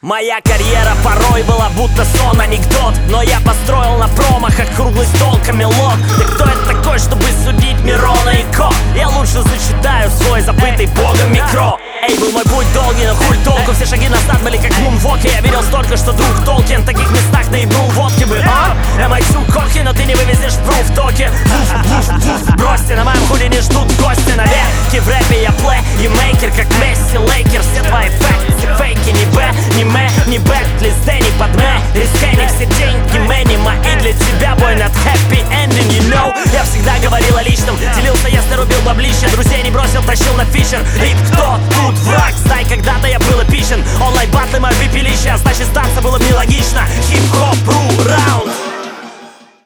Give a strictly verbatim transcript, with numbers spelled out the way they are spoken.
Моя карьера порой была будто сон, анекдот, но я построил на промахах круглый стол Камелот. Ты кто это такой, чтобы судить Мирона и Ко? Я лучше зачитаю свой забытый богом микро. Эй, был мой путь долгий, но хуль толку. Все шаги назад были как в мунвоке. Я верил столько, что друг Толкин в таких местах наебнул водки бы. А? Am I too cocky, но ты не вывезешь пруф в токе. Вуф, вуф, вуф, бросьте, на моем худе не ждут гости. Навеки в рэпе я плей-мейкер, как Месси, Лейкер. Все твои факты, фейки, не Б, не Мэ, не Бэк, лизде, не под Мэ. Рискай, все деньги, мэ, не мои для тебя, бой, not happy ending, you know. Я всегда говорил о личном, делился, если рубил баблище. Друзей не бросил, тащил на фишер. Рип, кто тут враг? Знай, когда-то я был эпичен. Онлайн-батлы, мое пепелище, а значит сдаться было бы нелогично.